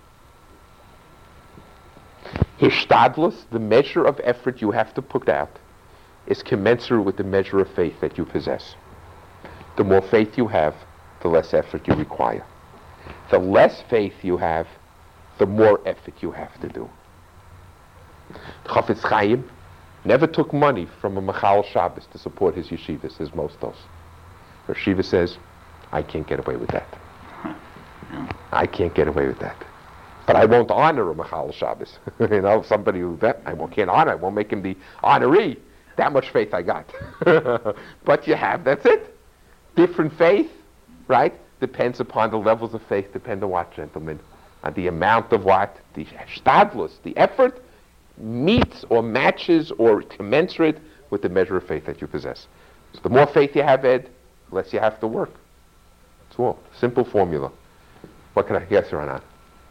Hishtadlus, the measure of effort you have to put out, is commensurate with the measure of faith that you possess. The more faith you have, the less effort you require. The less faith you have, the more effort you have to do. Chafetz Chaim never took money from a Machal Shabbos to support his yeshivas, his mostos. Her yeshiva says, I can't get away with that. I can't get away with that. But I won't honor a Machal Shabbos. You know, somebody who that I won't, can't honor, I won't make him the honoree. That much faith I got. But you have, that's it. Different faith, right? Depends upon the levels of faith, depend on what, gentlemen? On the amount of what? The shtadlus, the effort, meets or matches or commensurate with the measure of faith that you possess. So the more faith you have, Ed, the less you have to work. That's all. Simple formula. What can I, yes, Ranan? Um,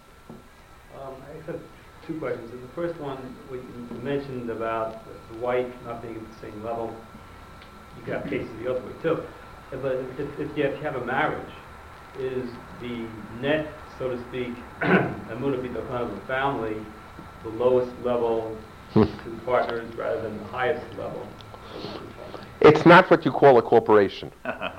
I have two questions. The first one, we you mentioned about the wife not being at the same level. You could have cases the other way too. But if, if you have a marriage, is the net, so to speak, emunah b'tachon of the family, the lowest level to partners rather than the highest level? It's not what you call a corporation.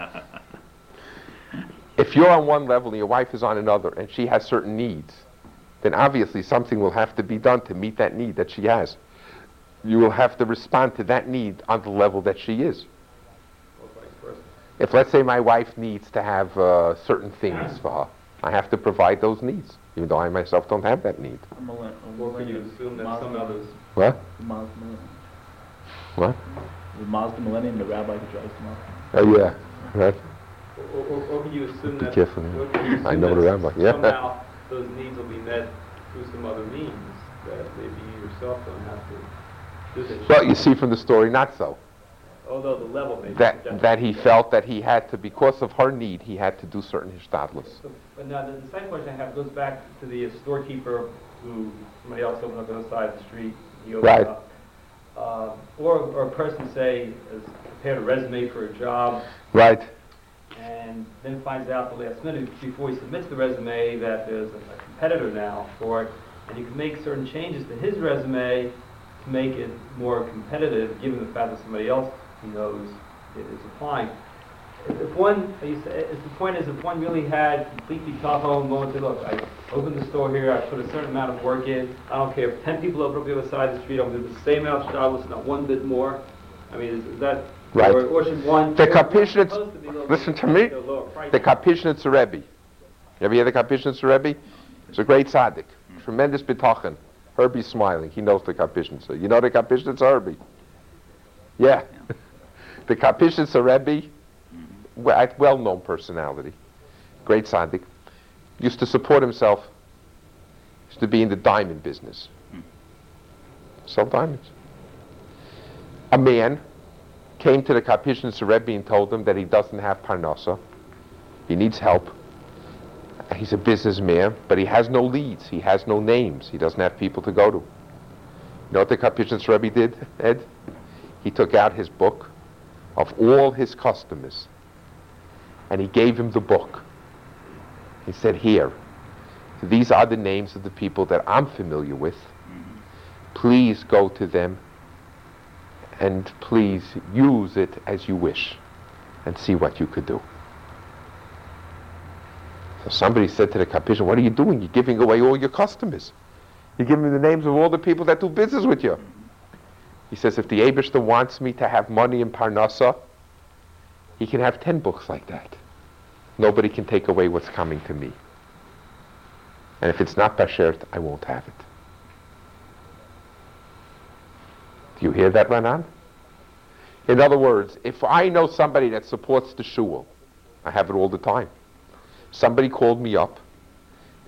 If you're on one level and your wife is on another and she has certain needs, then obviously something will have to be done to meet that need that she has. You will have to respond to that need on the level that she is. If, let's say, my wife needs to have uh, certain things for her, I have to provide those needs, even though I myself don't have that need. Or can you assume that some others... What? The Maz Millennium. What? The Maz Millennium, the rabbi who drives them up. Oh, yeah. Right. Or, or, or can you assume Be that... careful, or can you assume I know that the rabbi, yeah. somehow those needs will be met through some other means, that maybe you yourself don't have to do this? Well, you see from the story, not so. Although the level may be That different. that he felt that he had to, because of her need, he had to do certain hishtadlus. So, but now the, the second question I have goes back to the uh, storekeeper who somebody else opened up on the other side of the street. He opened Right. up. Uh, or, or a person, say, has prepared a resume for a job Right. and then finds out the last minute before he submits the resume that there's a, a competitor now for it, and you can make certain changes to his resume to make it more competitive, given the fact that somebody else he knows it is applying. If one, if the point is, if one really had complete bitachon, going to look, I opened the store here, I put a certain amount of work in, I don't care if ten people open up the other side of the street, I'm going to do the same amount of shtadlus, not one bit more. I mean, is, is that, Right. or, or should one... The or- or Kapishnitz's, supposed to be a little listen bit to me, lower price? the Kapishnitz's Rebbe. You ever hear the Kapishnitz's Rebbe? He's a great tzaddik, tremendous bitachon. Herbie's smiling, he knows the Kapishnitz's. You know the Kapishnitz's Herbie? Yeah. The Kapishnitz's Rebbe, well, well-known personality, great tzaddik, used to support himself, used to be in the diamond business. Sell diamonds. A man came to the Kapishnitz's Rebbe and told him that he doesn't have parnasa, he needs help. He's a businessman, but he has no leads, he has no names, he doesn't have people to go to. You know what the Kapishnitz's Rebbe did, Ed? He took out his book of all his customers, and he gave him the book. He said, here, these are the names of the people that I'm familiar with. Please go to them and please use it as you wish and see what you could do. So somebody said to the Kapishnitz's, what are you doing? You're giving away all your customers. You're giving me the names of all the people that do business with you. He says, if the Eibishter wants me to have money in Parnasa, he can have ten books like that. Nobody can take away what's coming to me. And if it's not Bashert, I won't have it. Do you hear that, Ranan? In other words, if I know somebody that supports the shul, I have it all the time. Somebody called me up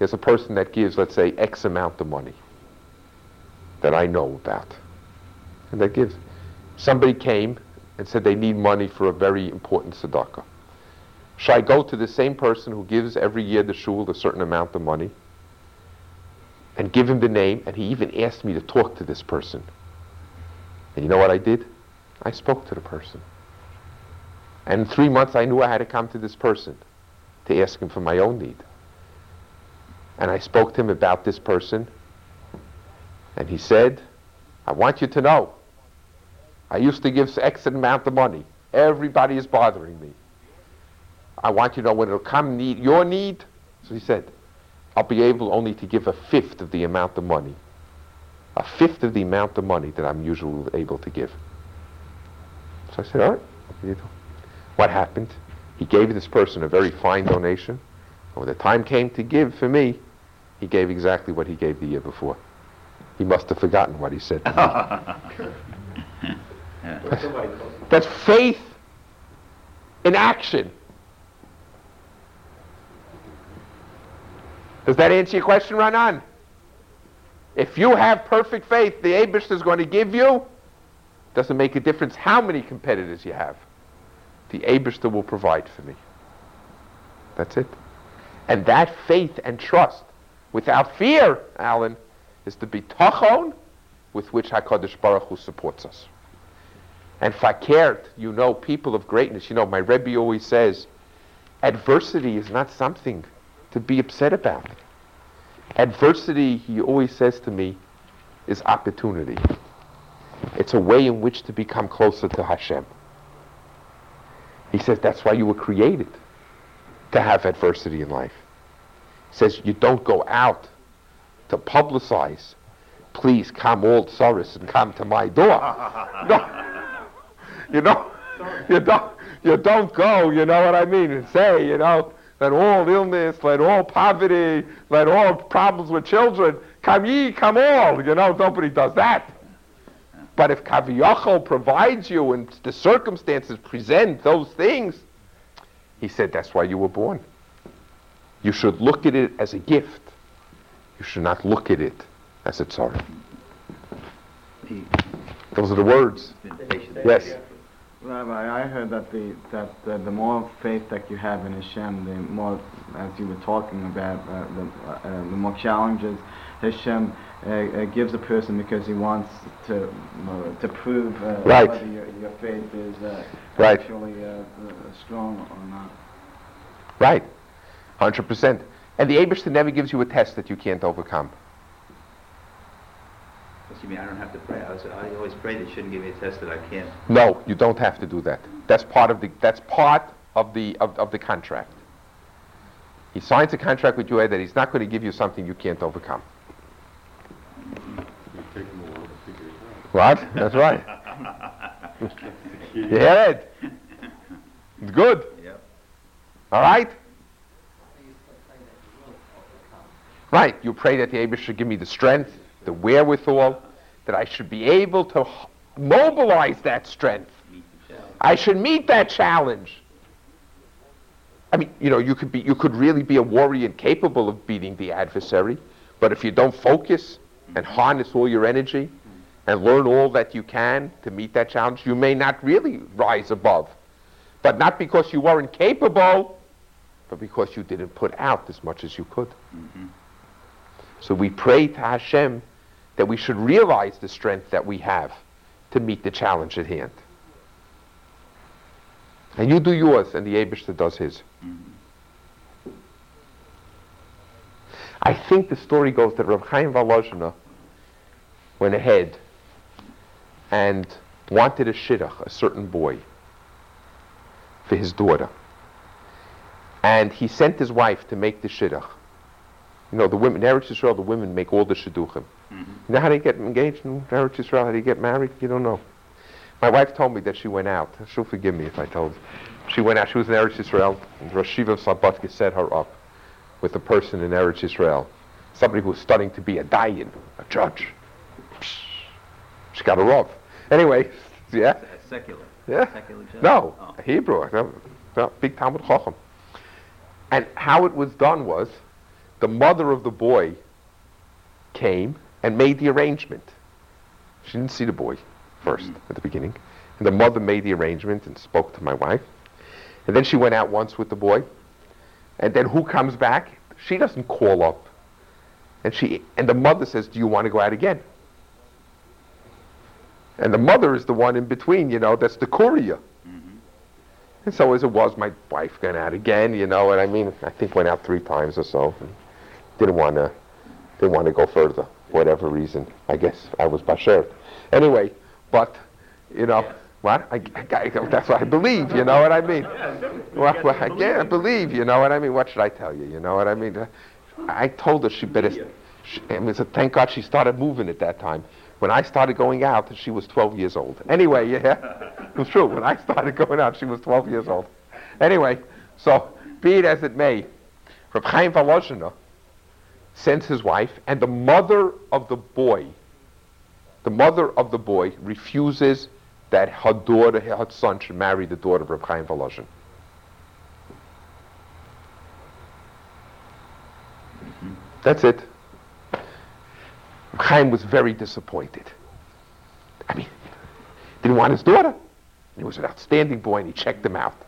There's a person that gives, let's say, X amount of money that I know about. And that gives. Somebody came and said they need money for a very important tzedakah. Should I go to the same person who gives every year the shul a certain amount of money and give him the name? And he even asked me to talk to this person. And you know what I did? I spoke to the person. And in three months I knew I had to come to this person to ask him for my own need. And I spoke to him about this person. And he said, I want you to know, I used to give X amount of money. Everybody is bothering me. I want you to know when it'll come need your need. So he said, I'll be able only to give a fifth of the amount of money. A fifth of the amount of money that I'm usually able to give. So I said, all right. What happened? He gave this person a very fine donation. And when the time came to give for me, he gave exactly what he gave the year before. He must have forgotten what he said to me. That's, that's faith in action. Does that answer your question, Ranan? If you have perfect faith, the Eibishter is going to give you. Doesn't make a difference how many competitors you have. The Eibishter will provide for me. That's it. And that faith and trust, without fear, Alan, is the bitachon with which HaKadosh Baruch Hu supports us. And fakert, you know, people of greatness, you know, my Rebbe always says, adversity is not something to be upset about. Adversity, he always says to me, is opportunity. It's a way in which to become closer to Hashem. He says that's why you were created, to have adversity in life. He says you don't go out to publicize, please come all tzaris and come to my door. No. You know, you don't, you don't go, you know what I mean, and say, you know, let all illness, let all poverty, let all problems with children, come ye, come all. You know, nobody does that. But if Kaviyachol provides you and the circumstances present those things, he said that's why you were born. You should look at it as a gift. You should not look at it as a tzara. Those are the words. Yes. Rabbi, I heard that the that uh, the more faith that you have in Hashem, the more, as you were talking about, uh, the, uh, the more challenges Hashem uh, uh, gives a person because He wants to uh, to prove uh, right. whether your, your faith is uh, right. actually uh, uh, strong or not. Right, one hundred percent. And the Eibishter never gives you a test that you can't overcome. You mean I don't have to pray? I, was, I always pray they shouldn't give me a test that I can't. No, you don't have to do that. That's part of the that's part of the of, of the contract. He signs a contract with you that he's not going to give you something you can't overcome. What? That's right. You hear it? It's good. Yep. All right? Right. You pray that the Eibishter should give me the strength, the wherewithal, that I should be able to mobilize that strength. I should meet that challenge. I mean, you know, you could be, you could really be a warrior and capable of beating the adversary, but if you don't focus and harness all your energy and learn all that you can to meet that challenge, you may not really rise above. But not because you weren't capable, but because you didn't put out as much as you could. Mm-hmm. So we pray to Hashem that we should realize the strength that we have to meet the challenge at hand. And you do yours, and the Eibishter does his. Mm-hmm. I think the story goes that Reb Chaim Volozhiner went ahead and wanted a shidduch, a certain boy, for his daughter. And he sent his wife to make the shidduch. You know, the women, in Eretz Yisrael, the women make all the shidduchim. Mm-hmm. You know how they get engaged in Eretz Yisrael? How they get married? You don't know. My wife told me that she went out. She'll forgive me if I told her. She went out. She was in Eretz Yisrael. And Rosh Yeshiva of Slobodka set her up with a person in Eretz Yisrael, somebody who was studying to be a dayan, a judge. Psh, she got a rov. Anyway, yeah. A secular. Yeah. Secular judge? No, oh. a Hebrew. No, no, big Talmud Chacham. And how it was done was, the mother of the boy came and made the arrangement. She didn't see the boy first at the beginning. And the mother made the arrangement and spoke to my wife. And then she went out once with the boy. And then who comes back? She doesn't call up. And she and the mother says, do you want to go out again? And the mother is the one in between, you know, that's the courier. Mm-hmm. And so as it was, my wife went out again, you know, and I mean, I think went out three times or so. And didn't want to, didn't want to go further, for whatever reason. I guess I was basher. Anyway, but, you know, yes. what? I, I, that's what I believe, you know what I mean? Yeah, well, well, I can't believe, you know what I mean? What should I tell you, you know what I mean? Uh, I told her she better, she, I mean, so thank God she started moving at that time. When I started going out, she was twelve years old. Anyway, yeah, it was true. When I started going out, she was twelve years old. Anyway, so be it as it may, Reb Chaim Volozhiner sends his wife, and the mother of the boy, the mother of the boy refuses that her daughter, her son, should marry the daughter of Reb Chaim Volozhin. Mm-hmm. That's it. Chaim was very disappointed. I mean, didn't want his daughter. He was an outstanding boy, and he checked him out.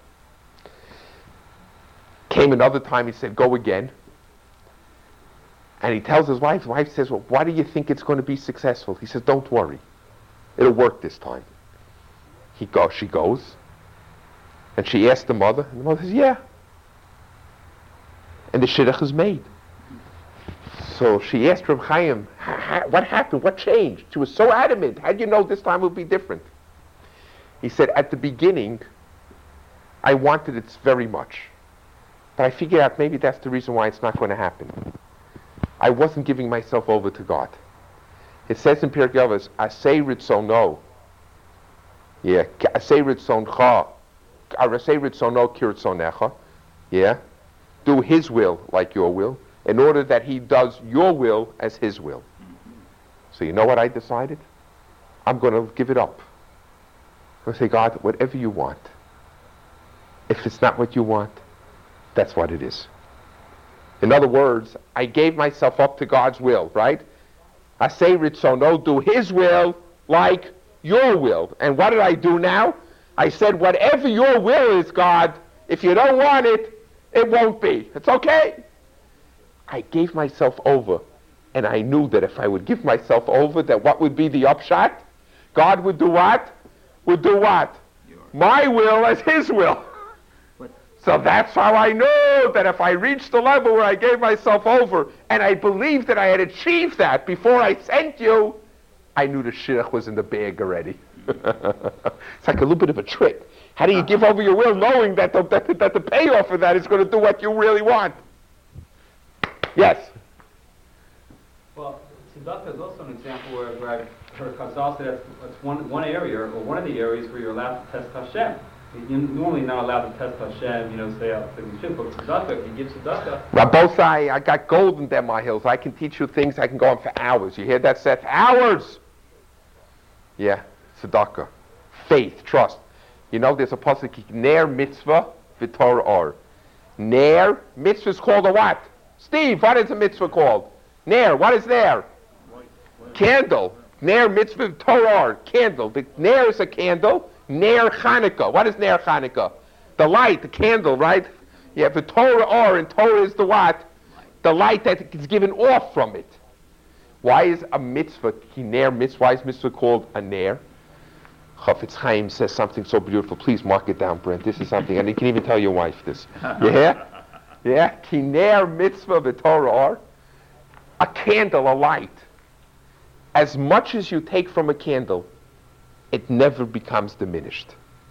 Came another time, he said, go again. And he tells his wife, his wife says, well, why do you think it's going to be successful? He says, don't worry. It'll work this time. He goes, she goes, and she asks the mother, and the mother says, yeah. And the shidduch is made. So she asked Reb Chaim, what happened? What changed? She was so adamant. How do you know this time would be different? He said, at the beginning, I wanted it very much. But I figured out maybe that's the reason why it's not going to happen. I wasn't giving myself over to God. It says in Pirkei Avos, Aseh Ritzono. Yeah, Aseh Ritzoncha. Aseh Ritzono ki Ritzonecha. Yeah. Do His will like your will, in order that He does your will as His will. So you know what I decided? I'm going to give it up. I'm going to say, God, whatever you want. If it's not what you want, that's what it is. In other words, I gave myself up to God's will, right? Aseh Ritzono, do His will like your will. And what did I do now? I said, whatever your will is, God, if you don't want it, it won't be. It's okay. I gave myself over, and I knew that if I would give myself over, that what would be the upshot? God would do what? Would do what? My will as His will. So that's how I knew that if I reached the level where I gave myself over, and I believed that I had achieved that before I sent you, I knew the shidduch was in the bag already. It's like a little bit of a trick. How do you give over your will knowing that the, that, that the payoff of that is going to do what you really want? Yes? Well, tzedakah is also an example where, where I've heard Chazal say that's, that's one, one area, or one of the areas where you're allowed to test Hashem. You're normally not allowed to test Hashem, you know, say out the shit, but tzedakah, if you give tzedakah. Rabosai, I got gold in them my hills. I can teach you things, I can go on for hours. You hear that, Seth? Hours! Yeah, tzedakah. Faith, trust. You know, there's a pasuk, Ner mitzvah v'torah or. Ner, mitzvah is called a what? Steve, what is a mitzvah called? Ner, what is Ner? Candle. Ner mitzvah v'torah or, candle. The Ner is a candle. Ner Chanukah. What is Ner Chanukah? The light, the candle, right? Yeah, the Torah or, and Torah is the what? The light that is given off from it. Why is a mitzvah, Ner mitzvah, why is mitzvah called a Ner? Chafetz Chaim says something so beautiful. Please mark it down, Brent. This is something, and you can even tell your wife this. Yeah? Yeah? Ki Ner mitzvah v'Torah or, a candle, a light. As much as you take from a candle, it never becomes diminished.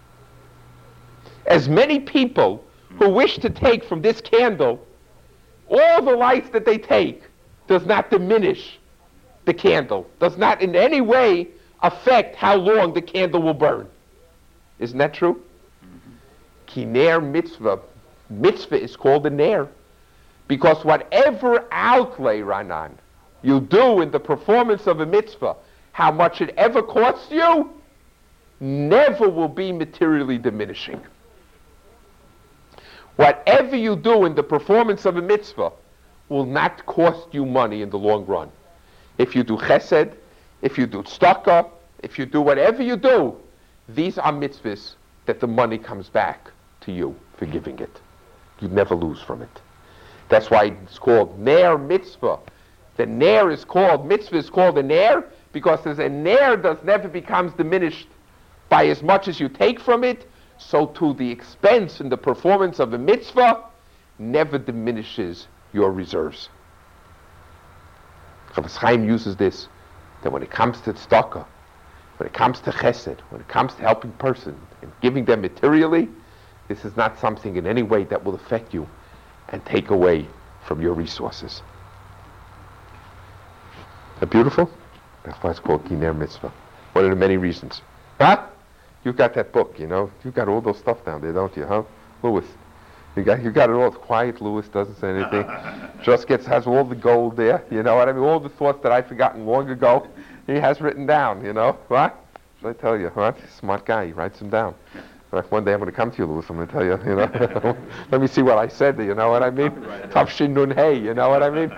As many people who wish to take from this candle, all the lights that they take does not diminish the candle, does not in any way affect how long the candle will burn. Isn't that true? Ki ner mitzvah. Mitzvah is called a ner because whatever outlay, Ranan, you do in the performance of a mitzvah, how much it ever costs you, never will be materially diminishing. Whatever you do in the performance of a mitzvah, will not cost you money in the long run. If you do chesed, if you do tzedakah, if you do whatever you do, these are mitzvahs that the money comes back to you for giving it. You never lose from it. That's why it's called ner mitzvah. The ner is called, mitzvah is called a ner, because as a ner does never becomes diminished by as much as you take from it, so too the expense in the performance of a mitzvah never diminishes your reserves. Chafetz Chaim uses this, that when it comes to tzedakah, when it comes to chesed, when it comes to helping person and giving them materially, this is not something in any way that will affect you and take away from your resources. Is that beautiful? That's why it's called Ki Ner Mitzvah. One of the many reasons. Huh? You've got that book, you know. You've got all those stuff down there, don't you, huh? Louis. You got you got it all. It's quiet. Louis doesn't say anything. Just gets has all the gold there. You know what I mean? All the thoughts that I've forgotten long ago, he has written down. You know what? Should I tell you? What? Smart guy. He writes them down. Like one day I'm going to come to you, Louis. I'm going to tell you. You know. Let me see what I said. You know what I mean? Tafshin Nun Hey. You know what I mean?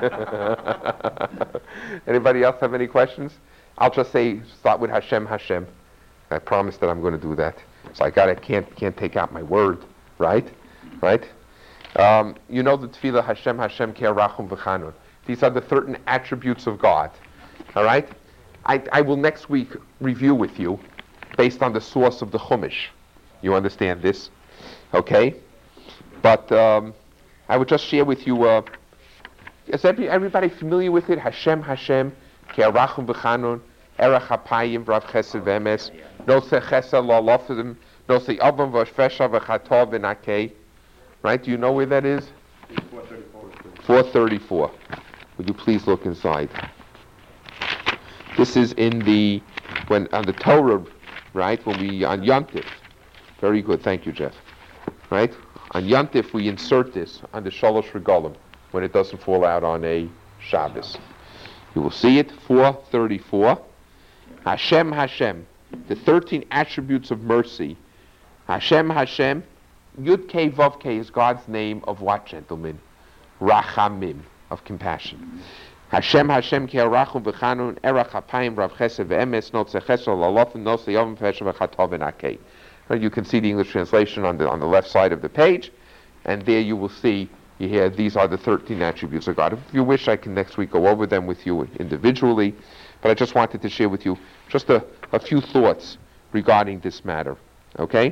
Anybody else have any questions? I'll just say start with Hashem Hashem. I promise that I'm going to do that. So I got I can't can't take out my word, right? Right? Um, you know the tefillah Hashem Hashem Ki Rachum V'Chanun. These are the certain attributes of God. All right? I, I will next week review with you based on the source of the Chumash. You understand this? Okay? But um, I would just share with you, uh, is every, everybody familiar with it? Hashem Hashem Ki Rachum V'Chanun Erech HaPayim V'Rav Chesed V'Emes Nosei Chesed La'Lofim Nosei Avam V'Shvesha V'Chatov V'Nakei. Right? Do you know where that is? four thirty-four. Would you please look inside? This is in the, when on the Torah, right? When we, on Yontif. Very good. Thank you, Jeff. Right? On Yontif, we insert this on the Shalosh Regalim when it doesn't fall out on a Shabbos. You will see it, four thirty-four. Hashem, Hashem. The thirteen attributes of mercy. Hashem, Hashem. Yud Kei Vav Kei is God's name of what, gentlemen? Rachamim, of compassion. Hashem Hashem Ki Rachum V'Chanun Erech HaPayim Rav Chesed V'Emes Notzei Chesed La'Lofim Nosei Yom V'Shvesha V'Chatov V'Nakei. You can see the English translation on the on the left side of the page, and there you will see, you hear, these are the thirteen attributes of God. If you wish, I can next week go over them with you individually, but I just wanted to share with you just a, a few thoughts regarding this matter. Okay?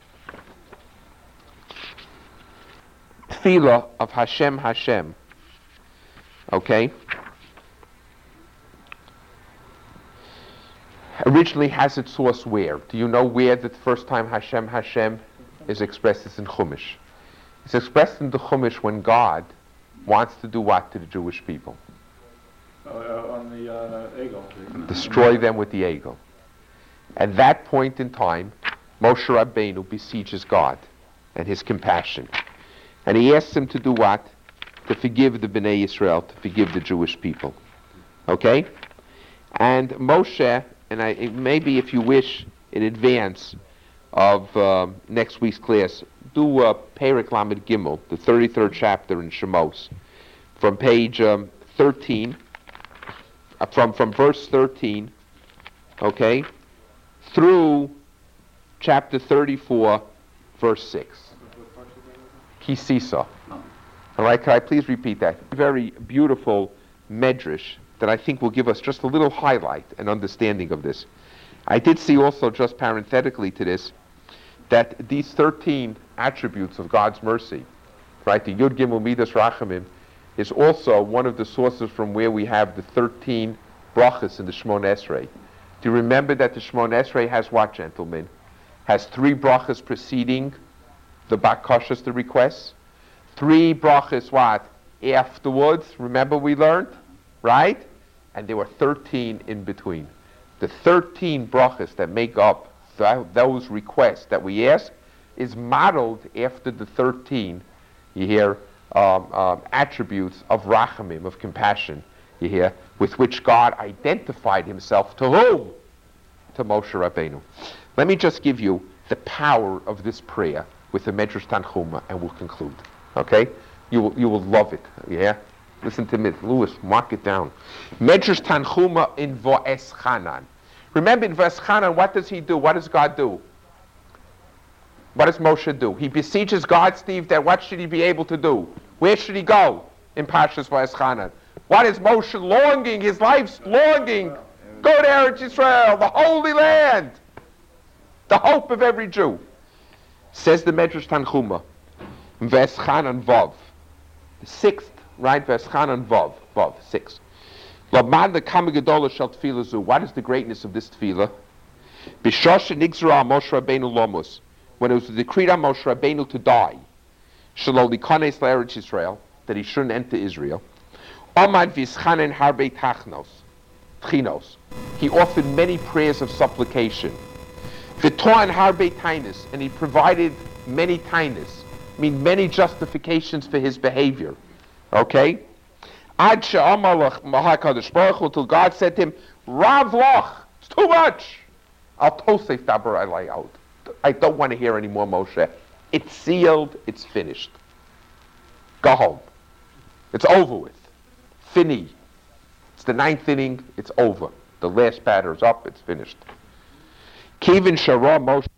Tefillah of Hashem Hashem, okay, originally has its source where? Do you know where the first time Hashem Hashem is expressed? It's in Chumash. It's expressed in the Chumash when God wants to do what to the Jewish people? Uh, on the uh, Egel. Destroy them with the Egel. At that point in time, Moshe Rabbeinu besieges God and his compassion. And he asks him to do what? To forgive the Bnei Israel, to forgive the Jewish people. Okay? And Moshe, and I, maybe if you wish in advance of uh, next week's class, do uh, Perek Lamed Gimel, the thirty-third chapter in Shemos, from page um, thirteen, uh, from, from verse thirteen, okay, through chapter thirty-four, verse six. Kisisa. All right, can I please repeat that? Very beautiful medrash that I think will give us just a little highlight and understanding of this. I did see also, just parenthetically to this, that these thirteen attributes of God's mercy, right, the Yud Gimel Midas Rachamim, is also one of the sources from where we have the thirteen brachas in the Shmon Esrei. Do you remember that the Shmon Esrei has what, gentlemen? Has three brachas preceding the bakashas, the requests. Three brachas, what? Afterwards, remember we learned? Right? And there were thirteen in between. The thirteen brachas that make up th- those requests that we ask is modeled after the thirteen, you hear, um, um, attributes of rachamim, of compassion, you hear, with which God identified himself to whom? To Moshe Rabbeinu. Let me just give you the power of this prayer with the Medrash Tanchuma, and we'll conclude. Okay? You will, you will love it. Yeah? Listen to me, Lewis, mark it down. Medrash Tanchuma in Va'eschanan. Remember in Va'eschanan, what does he do? What does God do? What does Moshe do? He beseeches God, Steve, that what should he be able to do? Where should he go in Parshas Va'eschanan? What is Moshe longing, his life's longing? Go to Eretz Yisrael, the Holy Land, the hope of every Jew. Says the Medrash Tanchuma, V'eschanan Vav, the sixth, right? V'eschanan Vav, Vav, six. Lamad the Kama Gedola Shel Tefillah Zu. What is the greatness of this tefillah? B'shosh nigzra Moshe Rabbeinu Lomus, when it was decreed on Moshe Rabbeinu to die, Shelo likones la'Eretz Yisrael, that he shouldn't enter Israel. Omad v'ischanen harbe tachnos, tchinos. He offered many prayers of supplication. V'toan harbe tainis, and he provided many tainis, I mean many justifications for his behavior. Okay? Ad she'amalach mahakadosh baruch hu, until God said to him, Rav loch, it's too much. Al tosef daber alay out. I don't want to hear any more, Moshe. It's sealed, it's finished. Go home. It's over with. Fini. It's the ninth inning, it's over. The last batter is up, it's finished. Kivin Shara Moshe